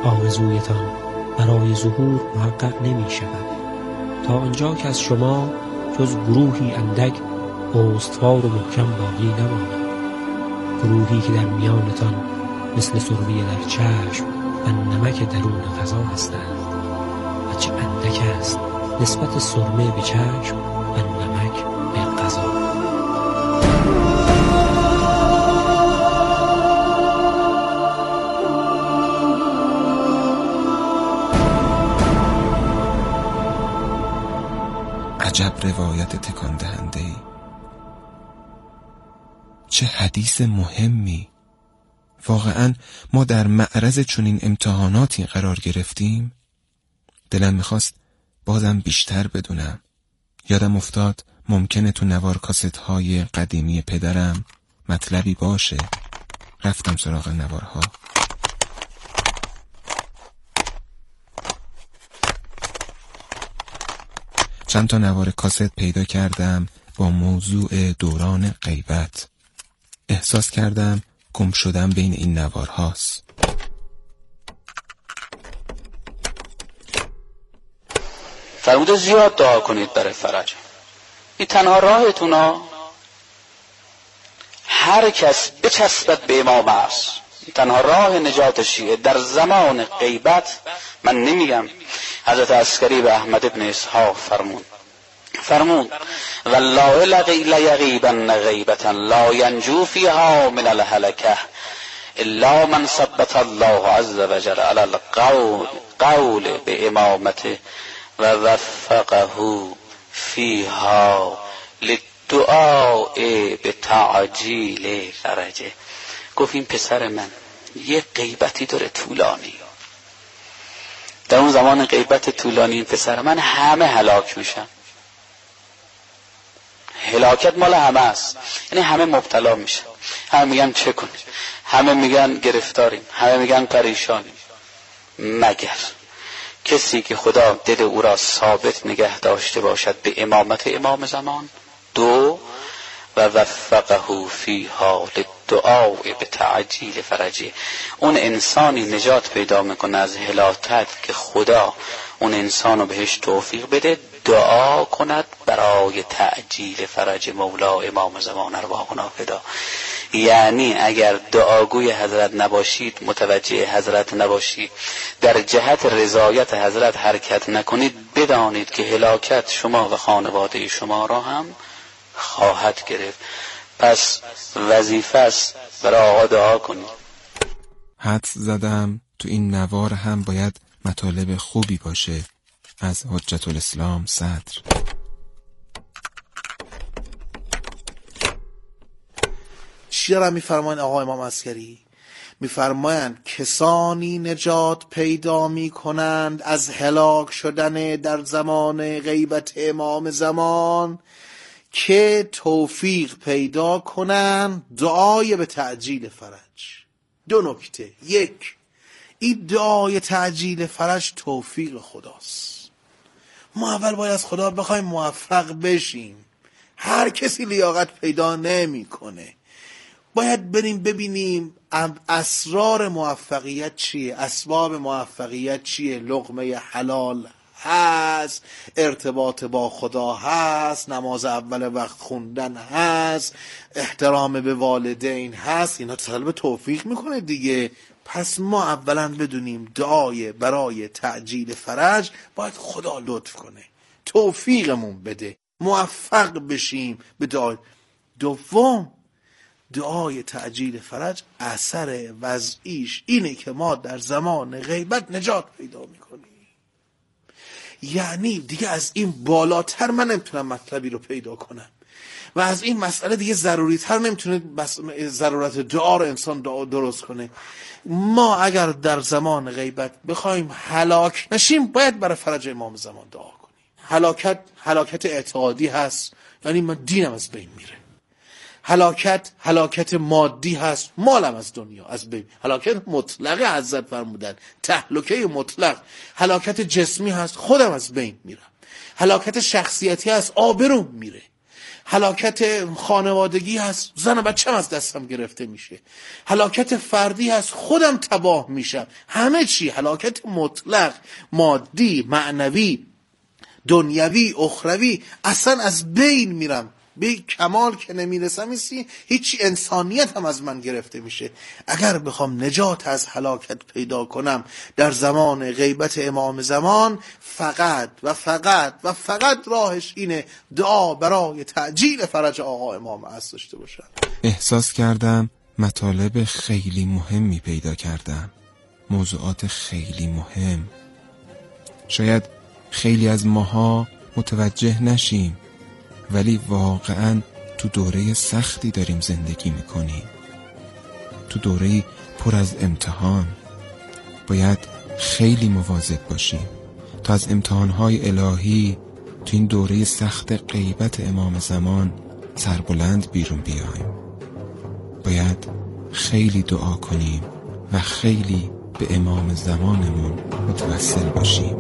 آرزویتان برای ظهور محقق نمی شود تا آنجا که از شما جز گروهی اندک استوار و محکم باقی نماند، گروهی که در میانتان مثل سربی در چشم و نمک درون غذا هستند و چه اندک است نسبت سرمه به چشم و نمک به غذا. عجب روایت تکان دهنده‌ای، چه حدیث مهمی. واقعا ما در معرض چنین امتحاناتی قرار گرفتیم. دلم میخواست بازم بیشتر بدونم. یادم افتاد ممکنه تو نوار کاست های قدیمی پدرم مطلبی باشه. رفتم سراغ نوارها. چند تا نوار کاست پیدا کردم با موضوع دوران غیبت. احساس کردم گم شدم بین این نوارهاست. فرموده زیاد دعا کنید برای فرج. این تنها راهتونا. هر کس بچسبد به امام است. تنها راه نجات شیعه در زمان غیبت. من نمیگم، حضرت عسکری به احمد ابن اسحاق فرمود والله لیغیبن غیبتا لا ینجو فیها من الهلکه الا من ثبت الله عز وجل علی القول به امامته و وفقه فیها للدعاء به تعجیل فرجه. گفت این پسر من یه غیبتی داره طولانی. در اون زمان غیبت طولانی این پسر من همه هلاک میشن. هلاکت مال همه است، یعنی همه مبتلا میشن. همه میگن چه کنیم، همه میگن گرفتاریم، همه میگن پریشانیم، مگر کسی که خدا دل او را ثابت نگه داشته باشد به امامت امام زمان. دو و وفقه فیها للدعاء به تعجیل فرجه. اون انسانی نجات پیدا میکنه از هلاکت که خدا اون انسانو بهش توفیق بده دعا کند برای تعجیل فرج مولا امام زمان ارواحنا فدا. یعنی اگر دعاگوی حضرت نباشید، متوجه حضرت نباشید، در جهت رضایت حضرت حرکت نکنید، بدانید که هلاکت شما و خانواده شما را هم خواهد گرفت. پس وظیفه است برای آقا دعا کنید. حدس زدم تو این نوار هم باید مطالب خوبی باشه. از حجت الاسلام صدر. چرا میفرمایند آقا امام عسکری؟ میفرمایند کسانی نجات پیدا میکنند از هلاک شدن در زمان غیبت امام زمان که توفیق پیدا کنند دعای به تعجیل فرج. دو نکته. یک، این دعای تعجیل فرج توفیق خداست. ما اول باید از خدا بخوایم موفق بشیم. هر کسی لیاقت پیدا نمی کنه. باید بریم ببینیم اسرار موفقیت چیه، اسباب موفقیت چیه. لقمه حلال هست، ارتباط با خدا هست، نماز اول وقت خوندن هست، احترام به والدین هست. اینا طلب توفیق میکنه دیگه. پس ما اولا بدونیم دعای برای تعجیل فرج باید خدا لطف کنه، توفیقمون بده، موفق بشیم به دعای. دوم، دعای تعجیل فرج اثر وضعیش اینه که ما در زمان غیبت نجات پیدا میکنیم. یعنی دیگه از این بالاتر من نمیتونم مطلبی رو پیدا کنم و از این مسئله دیگه ضروری تر نمیتونه ضرورت دعا رو انسان درست کنه. ما اگر در زمان غیبت بخوایم هلاک نشیم باید برای فرج امام زمان دعا کنیم. هلاکت اعتقادی هست، یعنی من دینم از بین میره. هلاکت مادی هست، مالم از دنیا از بین. هلاکت مطلقه حضرت فرمودن، تهلکه مطلق. هلاکت جسمی هست، خودم از بین میرم. هلاکت شخصیتی هست، آبروم میره. هلاکت خانوادگی هست، زن و بچه‌م از دستم گرفته میشه. هلاکت فردی هست، خودم تباه میشم. همه چی هلاکت مطلق، مادی، معنوی، دنیوی، اخروی، اصلا از بین میرم. به کمال که نمیرسم، هیچی انسانیت هم از من گرفته میشه. اگر بخوام نجات از هلاکت پیدا کنم در زمان غیبت امام زمان، فقط و فقط و فقط راهش اینه دعا برای تعجیل فرج آقا امام عصر داشته باشم. احساس کردم مطالب خیلی مهمی پیدا کردم، موضوعات خیلی مهم. شاید خیلی از ماها متوجه نشیم، ولی واقعاً تو دوره سختی داریم زندگی میکنیم، تو دوره پر از امتحان. باید خیلی مواظب باشیم تا از امتحانهای الهی تو این دوره سخت غیبت امام زمان سربلند بیرون بیایم. باید خیلی دعا کنیم و خیلی به امام زمانمون متوسل باشیم.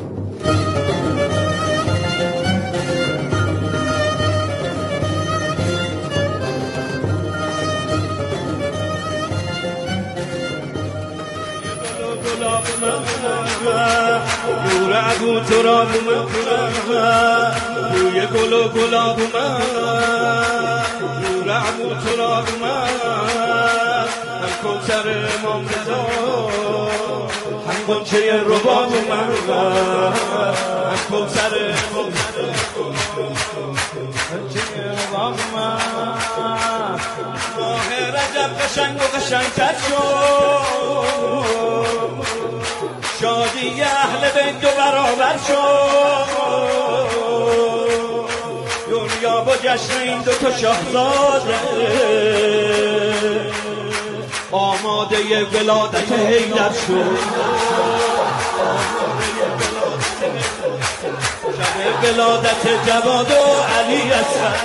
نور عبو تو را بومد، روی گل و گلاب اومد. نور عبو تو را بومد، هم کوثر امام رضا، هم غنچه رباب اومد. هم کوثر امام رضا، غنچه رباب اومد. ماه رجب قشنگ و قشنگتر شد، شادی اهل بیت دو برابر شد. دنیا با جشن این دو تا شاهزاده آماده ولادت حیدر شد. شب ولادت جواد و علی اصغر،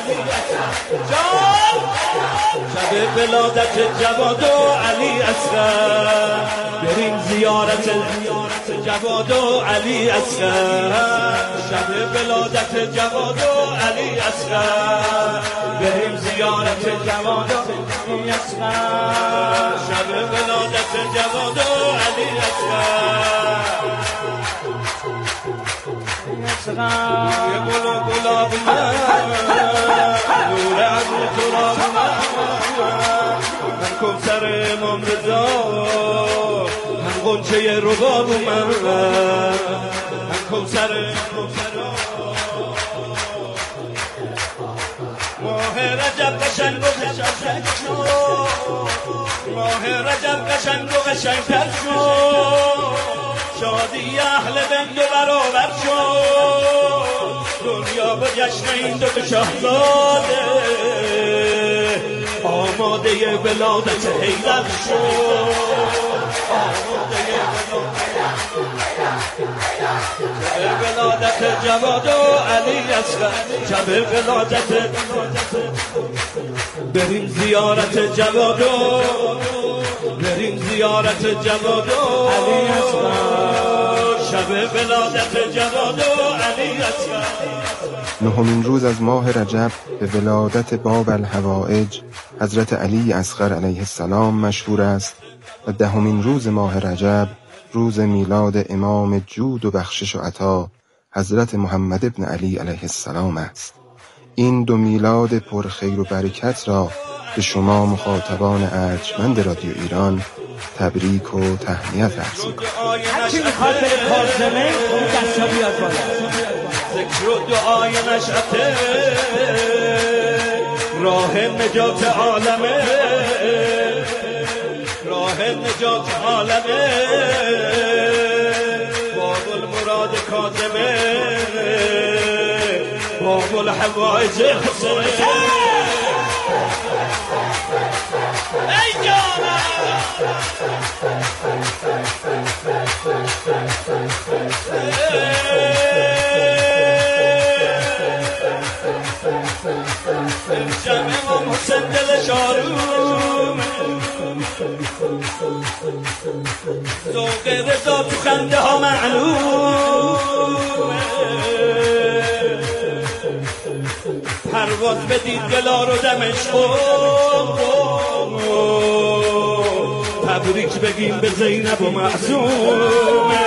شب ولادت جواد و علی اصغر. بریم زیارت جواد و علی اصغر، شب ولادت جواد و علی اصغر. بریم زیارت جواد و علی اصغر، شب ولادت جواد و علی اصغر. یه گل و گلاب نور عبو تو را من کوثر امام رضا، من غنچه رباب اومد. من کوثر ماه رجب قشنگ و قشنگ شد، ماه رجب قشنگ و قشنگتر شد. شادی اهل بیت دو برابر شد، دنیا با جشن این دو شاهزاده آماده ولادت حیدر شد. آماده ولادت جواد و علی اصغر، شب ولادت. بریم زیارت جواد و بریم زیارت جواد و علی اصغر، شب ولادت جواد و علی اصغر. نهمین روز از ماه رجب به ولادت باب الحوائج حضرت علی اصغر علیه السلام مشهور است و دهمین روز ماه رجب روز میلاد امام جود و بخشش و عطا حضرت محمد ابن علی علیه السلام است. این دو میلاد پرخیر و برکت را به شما مخاطبان ارجمند رادیو ایران تبریک و تهنیت عرض می‌کنم. هرچی میخواد بره کاظمه اون دستا بیاد بالا. ذکر و دعای نشأته راه نجات عالمه، راه نجات عالمه. باب المراد کاظمه، باب الحوائج حسنه. ای جانا جمع و محسن دل شاروم، ذوق رضا تو خنده ها معلوم. پرواز بدید دلار و دمشق تبریک بگیم به زینب و معصومه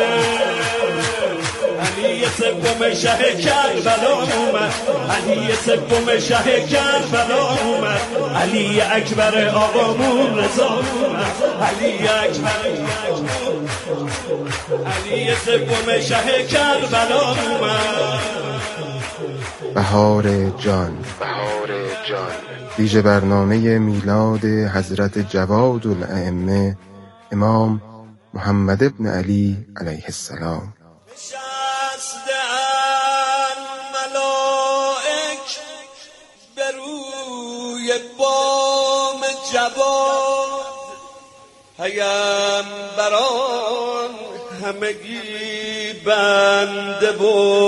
علی سوم شه کربلا اومد علی سوم شه کربلا اومد علی اکبر آقامون رضا اومد علی اکبر علی سوم شه کربلا اومد بهار جان ویژه برنامه میلاد حضرت جواد الائمه امام محمد ابن علی علیه السلام. ملائک به روی بام جواد پیامبران همگی بنده و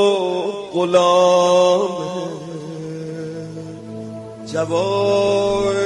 غلام جواد.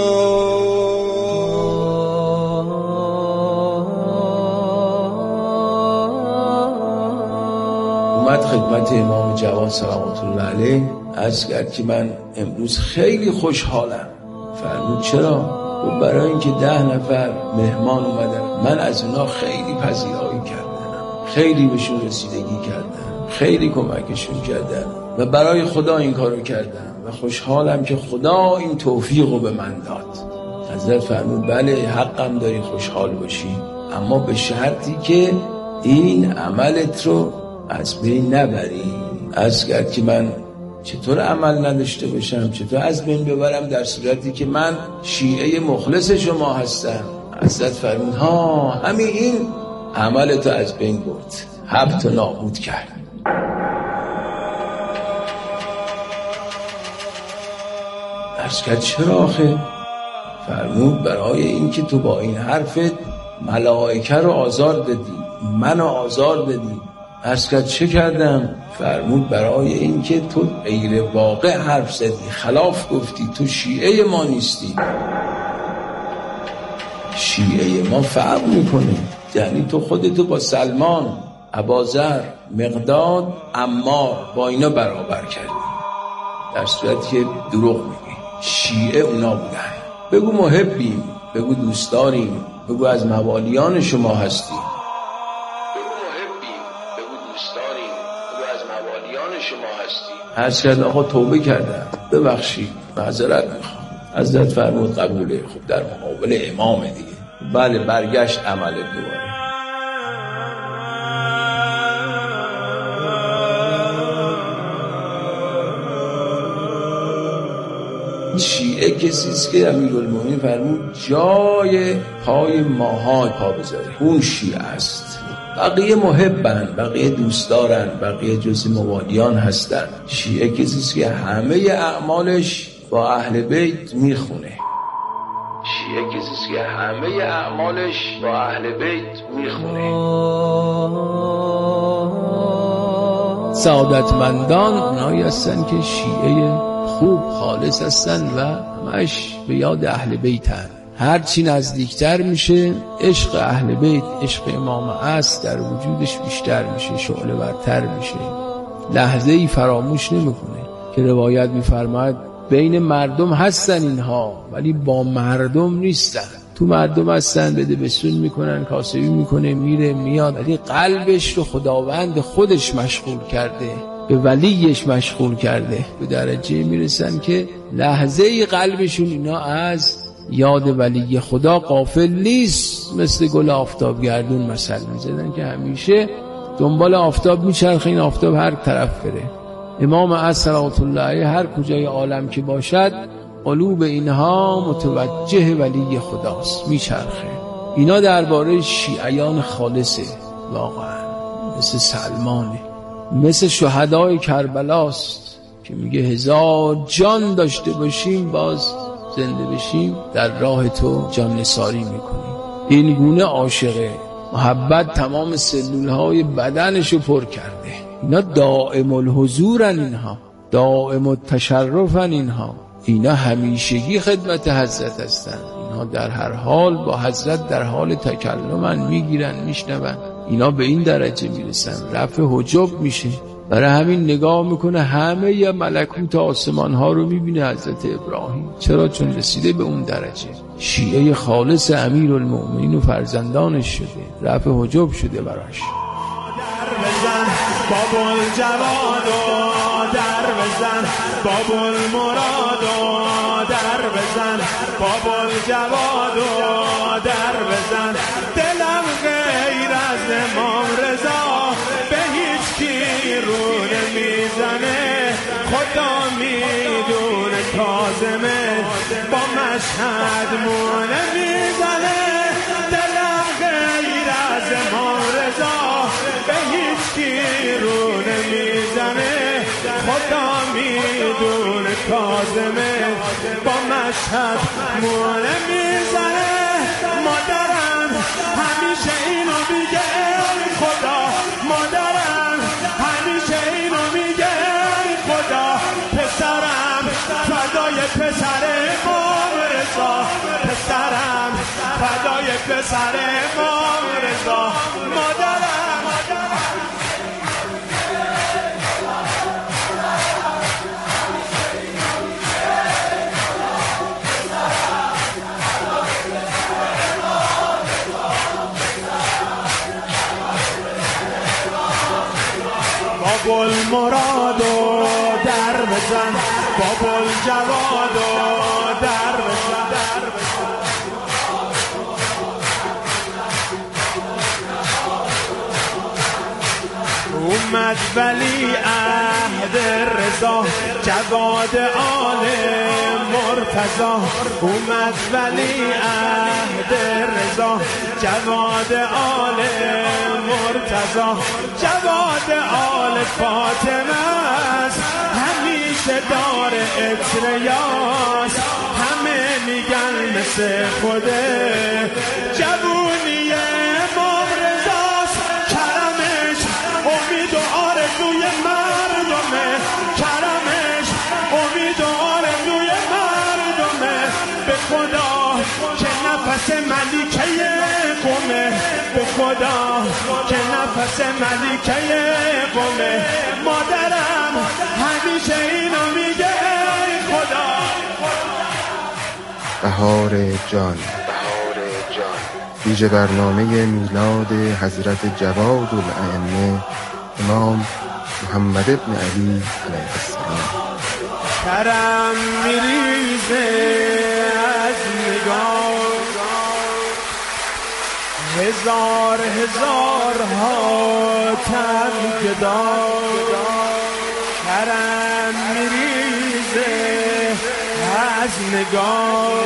اومد خدمت امام جواد سلامت الله علیه عرض کرد که من امروز خیلی خوشحالم. فرمود چرا؟ و برای اینکه 10 نفر مهمان اومدن من از اونا خیلی پذیرایی کردم، خیلی بهشون رسیدگی کردم، خیلی کمکشون کردم و برای خدا این کارو کردم و خوشحالم که خدا این توفیقو به من داد. حضرت فرمود بله حقم داری خوشحال باشی، اما به شرطی که این عملت رو از بین نبری. عرض کرد که من چطور عمل نداشته باشم، چطور از بین ببرم در صورتی که من شیعه مخلص شما هستم؟ حضرت فرمود ها همین این عملتو از بین برد، حبط و نابود کرد. عرض کرد چرا آخه؟ فرمود برای این که تو با این حرفت ملائکه رو آزار دادی، منو آزار دادی. عرض کرد چه کردم؟ فرمود برای این که تو غیر واقع حرف زدی، خلاف گفتی، تو شیعه ما نیستی. شیعه ما فرق میکنه، یعنی تو خودتو با سلمان، اباذر، مقداد، عمار با اینا برابر کردی، در صورتی که دروغ میگی. شیعه اونا بودن. بگو محبیم، بگو دوستداریم، بگو از موالیان شما هستی. عرض کرد آقا توبه کردم، ببخشید، معذرت میخوام. حضرت فرمود قبوله. خب در مقابل امام دیگه. بله برگشت عمل دوباره. شیعه کسیست که امیرالمومنین فرمود جای پای ماها پا بذاره، اون شیعه است. بقیه محبن، بقیه دوستدارن، بقیه جزء موالیان هستن. شیعه کسیست که همه اعمالش با اهل بیت میخونه. شیعه کسیست که همه اعمالش با اهل بیت میخونه. سعادتمندان اونایی هستن که شیعه خوب خالص هستن و همش به یاد اهل بیتن. هرچی نزدیکتر میشه عشق اهل بیت، عشق امام است در وجودش بیشتر میشه، شعله ورتر میشه، لحظه ای فراموش نمیکنه. که روایت میفرماید بین مردم هستن اینها ولی با مردم نیستن. تو مردم هستن، بده بسون میکنن، کاسبی میکنه، میره میاد، ولی قلبش رو خداوند خودش مشغول کرده، به ولیش مشغول کرده. به درجه میرسن که لحظه ای قلبشون اینا از یاد ولی خدا غافل نیست. مثل گل آفتاب گردون مثل میزدن که همیشه دنبال آفتاب میچرخه، این آفتاب هر طرف بره. امام عصر صلوات الله علیه هر کجای عالم که باشد قلوب اینها متوجه ولی خداست، میچرخه. اینا درباره شیعیان خالصه واقعا، مثل سلمانه، مثل شهدای کربلاست که میگه 1000 جان داشته باشیم باز زنده بشیم در راه تو جان نثاری میکنیم. این گونه عاشقه، محبت تمام سلولهای بدنشو پر کرده. اینا دائم الحضورن، اینها دائم التشرفن، اینا همیشگی خدمت حضرت هستن. اینها در هر حال با حضرت در حال تکلمن، میگیرن، میشنون. اینا به این درجه میرسن، رفع حجب میشه. برای همین نگاه میکنه همه ی ملکوت آسمان ها رو میبینه حضرت ابراهیم. چرا؟ چون رسیده به اون درجه. شیعه خالص امیرالمؤمنین و فرزندانش شده، رفع حجاب شده براش. در بزن بابل جوادو، در بزن بابل مرادو، در بزن بابل جوادو، در بزن. دلم غیر از امام رضا به هیچ کی رو نمیزنه، خدا میدونه کاظمه با مشهد مو نمیزنه. دلم غیر از امام رضا به هیچ کی رو نمیزنه، خدا میدونه کاظمه با مشهد مو نمیزنه. مادرم همیشه اینو میگه ای خدا، مادرم همیشه اینو میگه ای خدا، پسرم فدای پسر امام رضا، پسرم فدای پسر امام رضا. مادرم بابل مرادو در بزن، بابل جوادو در بزن، در بزن. اومد ولی عهد رضا جواد آل مرتضی، اومد ولی عهد رضا جواد آل مرتضی، جواد آل فاطمه است همیشه دار عطر یاس، همه میگن مثل خوده جوونی امام رضاست، کرمش امید و آرزوی مردمه، کرمش امید و آرزوی مردمه. به خدا که نفس ملیکه قومه، به خدا که نفس ملیکه قومه. مادرم همیشه اینو میگه ای خدا. بهار جان، ویژه برنامه میلاد حضرت جواد الائمه امام محمد ابن علی علیه السلام. کرم میریزه از نگاه، هزار هزار حاتم گدا، کرم میریزه از نگاه،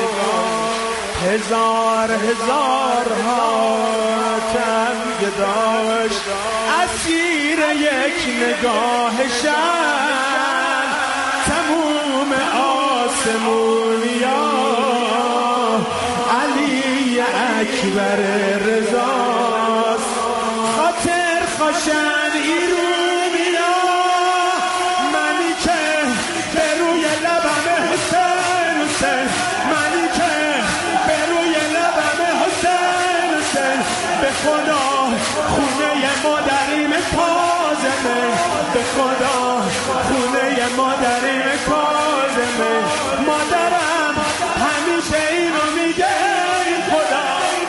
هزار هزار حاتم گداش، اسیر یک نگاهشن تموم آسمونیا، علی اکبر رضاست، خاطر خوشن ایرونیا، منی که به روی لبم حسین حسین، منی که به روی لبم حسین حسین، به خدا خونه مادریم کاظمه، به خدا خونه مادریم کاظمه. مادرم همیشه اینو میگه ای خدا.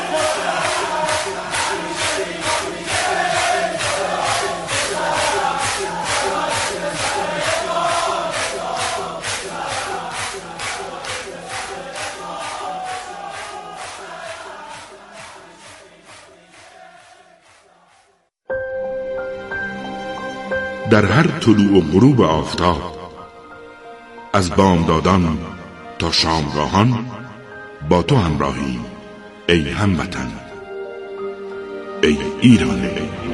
در هر طلوع و غروب آفتاب، از بامدادان تا شامگاهان با تو همراهی ای هموطن، ای ایران.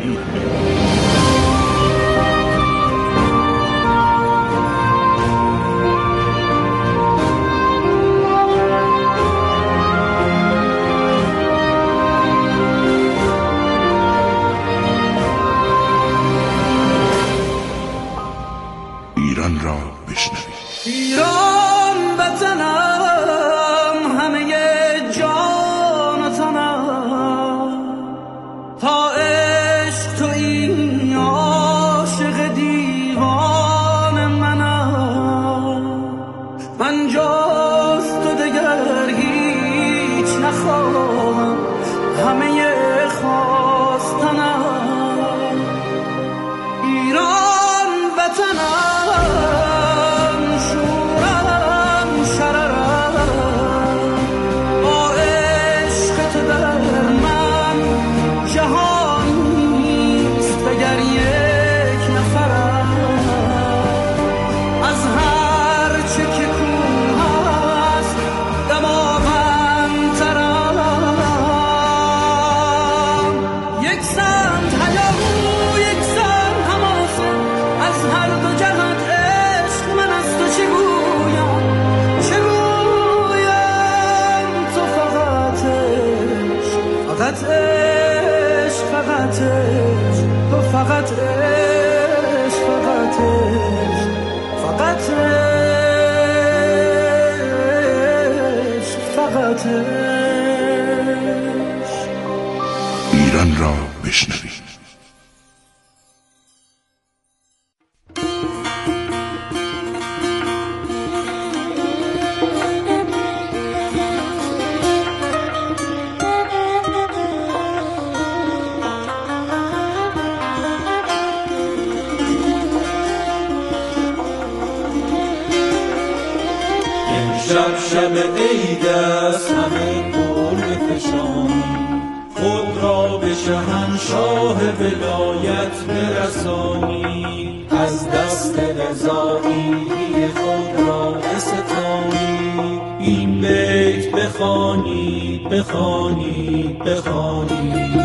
ایران را بشنوید. ایران وطنم، همه جان و تنم، تا عشق تو این عاشق دی یک سمت هیاهو یک سمت حماسه، از هر دو جهت عشق من از تو چه گویم تو فقط عشق فقط عشق فقط عشق تو فقط عشق فقط عشق فقط عشق فقط عشق. ایران را بشنوید. شب عید است همه گل بفشانی، خود را به شهنشاه ولایت برسانی، از دست رضایی خود را بستانی، این بیت بخوانید بخوانید بخوانید.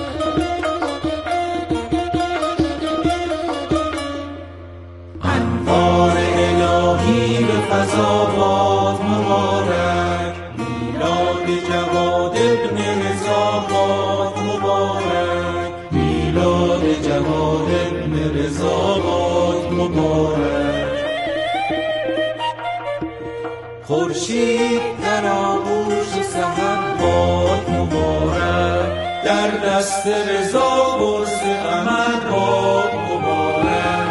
انوار الهی به فضا باد مبارک، میلاد جواد ابن رضا باد مبارک، میلاد جواد ابن رضا باد مبارک. خورشید در آغوش سحر باد مبارک، در دست رضا برس قمر باد مبارک.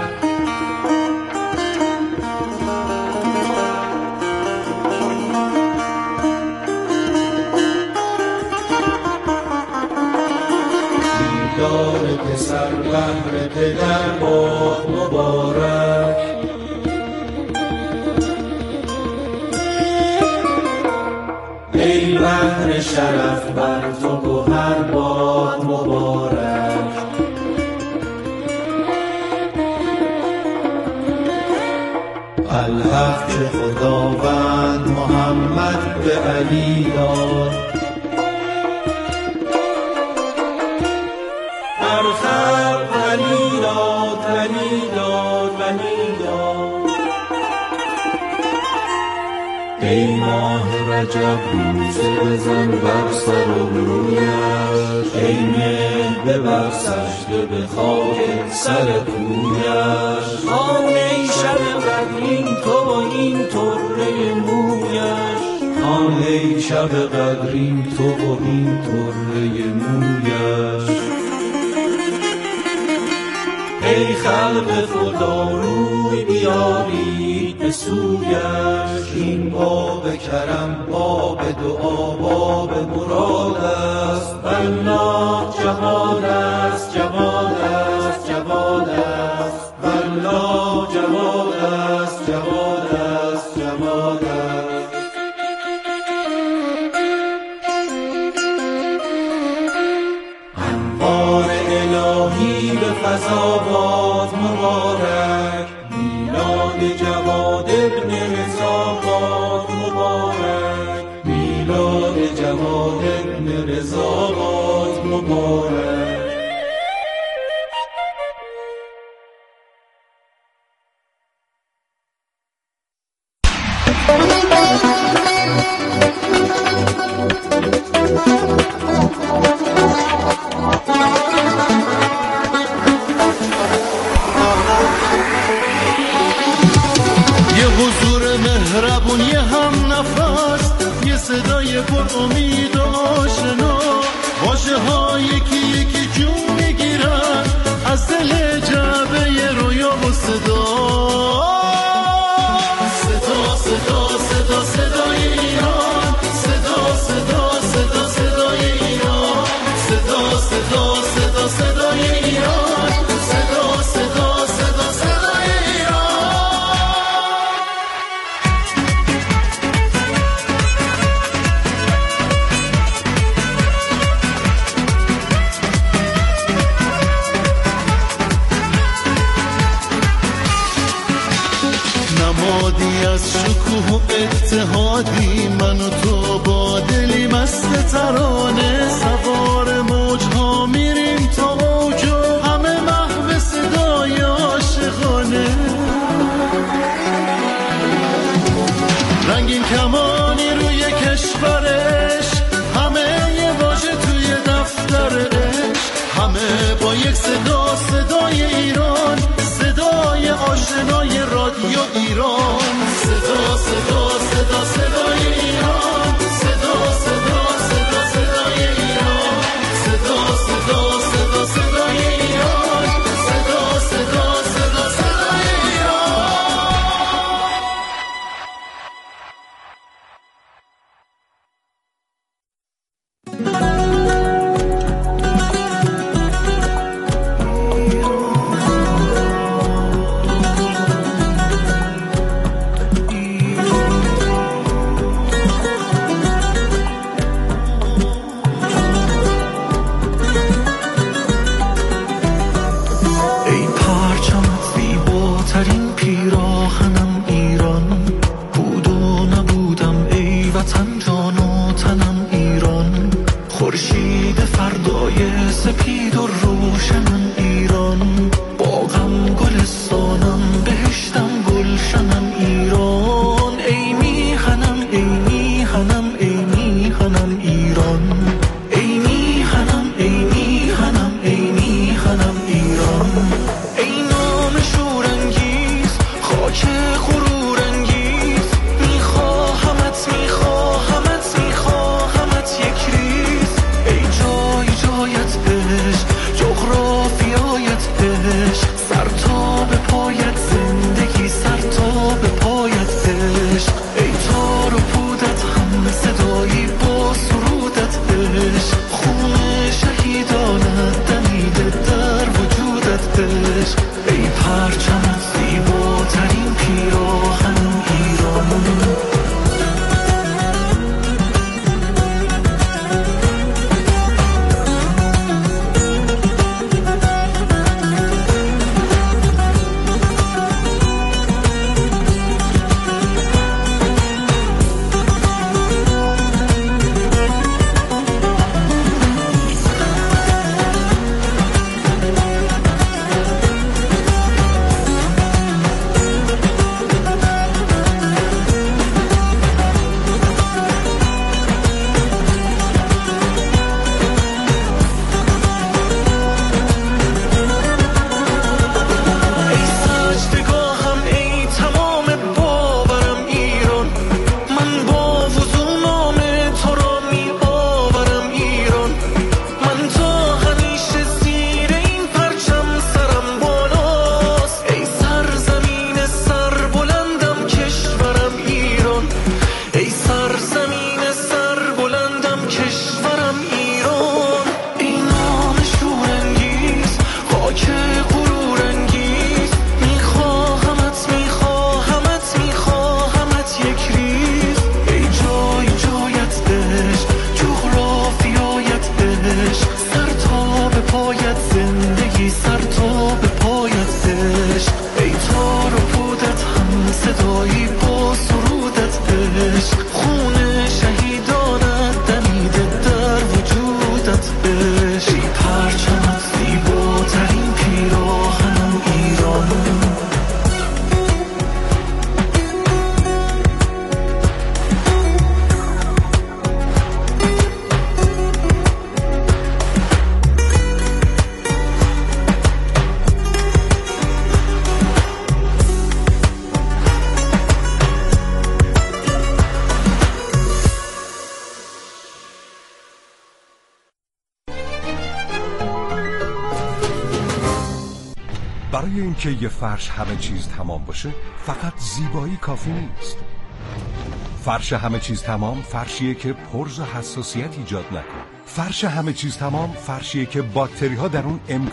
دار پسر بهر پدر باد مبارک، ای بحر شرف بر تو گوهر باد مبارک. الحق چه خداوند محمد به علی داد، ولی داد ولی داد ولی داد. ای ماه رجب روزه بزن بر سر و رویش، ای مه ببر سجده به خاک سر کویش. آن ای شب قدر این تو و این طره مویش، آن ای شب قدر این تو و این طره مویش. ای خلق خدا روی بیارید به سویش، این باب کرم باب دعا باب مراد است. والله جواد است جواد است جواد است، والله جواد است جواد است جواد است. انوار الهی به فضا باد مبارک، میلاد جواد ابن رضا باد مبارک، میلاد جواد ابن رضا باد مبارک. مهربون یه هم نفس، یه صدای پر امید و آشنا، واژه ها یکی یکی جون میگیرن از دل جعبه رویا و صدا. صدا صدا صدا صدای ایران، صدا صدا صدا صدای ایران، صدا صدا صدا صدای ایران، صدا صدا صدا صدای ایران. نمادی از شکوه و اتحادی، من و تو با دلی مست ترانه، سوار موجها میریم تا با یک صدا، صدای ایران، صدای آشنای رادیو ایران. صدا صدا صدا صدای ایران، صدا صدا صدا صدای ایران، صدا صدا صدا صدای ایران، صدا صدا صدا صدای ایران. برای اینکه یه فرش همه چیز تمام باشه فقط زیبایی کافی نیست. فرش همه چیز تمام فرشیه که پرز و حساسیت ایجاد نکنه. فرش همه چیز تمام فرشیه که باکتری ها در اون